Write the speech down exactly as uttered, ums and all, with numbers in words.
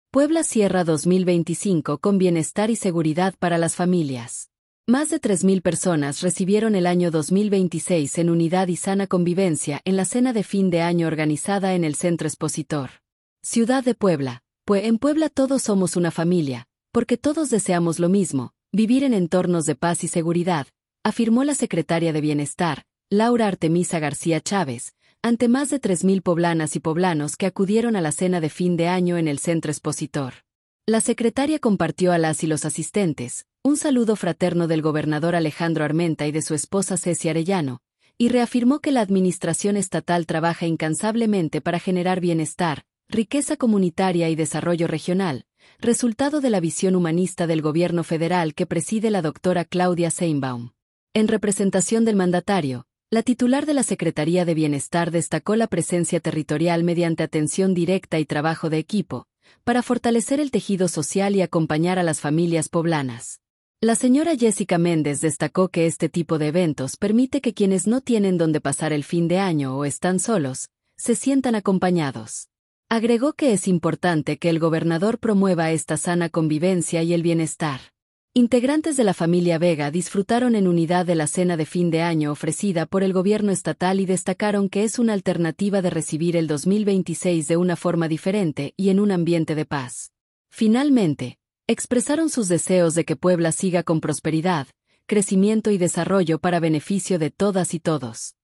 Puebla cierra dos mil veinticinco con bienestar y seguridad para las familias. Más de tres mil personas recibieron el año dos mil veintiséis en unidad y sana convivencia en la cena de fin de año organizada en el Centro Expositor. Ciudad de Puebla. Pues en Puebla todos somos una familia, porque todos deseamos lo mismo, vivir en entornos de paz y seguridad, afirmó la secretaria de Bienestar, Laura Artemisa García Chávez, ante más de tres mil poblanas y poblanos que acudieron a la cena de fin de año en el Centro Expositor. La secretaria compartió a las y los asistentes un saludo fraterno del gobernador Alejandro Armenta y de su esposa Ceci Arellano, y reafirmó que la administración estatal trabaja incansablemente para generar bienestar, riqueza comunitaria y desarrollo regional, resultado de la visión humanista del gobierno federal que preside la doctora Claudia Sheinbaum. En representación del mandatario, la titular de la Secretaría de Bienestar destacó la presencia territorial mediante atención directa y trabajo de equipo, para fortalecer el tejido social y acompañar a las familias poblanas. La señora Jessica Méndez destacó que este tipo de eventos permite que quienes no tienen dónde pasar el fin de año o están solos, se sientan acompañados. Agregó que es importante que el gobernador promueva esta sana convivencia y el bienestar. Integrantes de la familia Vega disfrutaron en unidad de la cena de fin de año ofrecida por el gobierno estatal y destacaron que es una alternativa de recibir el dos mil veintiséis de una forma diferente y en un ambiente de paz. Finalmente, expresaron sus deseos de que Puebla siga con prosperidad, crecimiento y desarrollo para beneficio de todas y todos.